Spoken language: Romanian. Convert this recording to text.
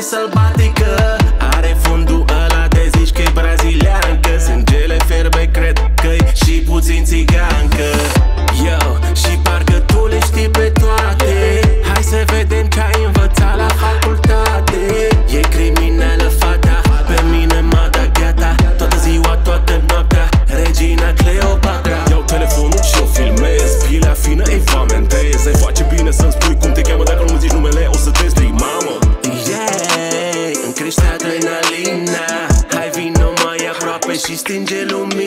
sălbatică. Are fundul ăla de zici că-i braziliancă. Sângele fierbe, cred că-i și puțin țigancă. Yo, și parcă tu le știi pe toate. Hai să vedem ce ai învățat la facultate. E criminală fata, pe mine m-a dat gata. Toată ziua, toată noaptea, Regina Cleopatra. Iau telefonul și o filmez, pielea fină îi foamentez. Îi face bine să-mi spui cum te cheamă, dacă nu-mi zici numele o să te strig, mamă. Yeah, îmi crește adrenalina. Hai vino mai aproape și stinge lumina.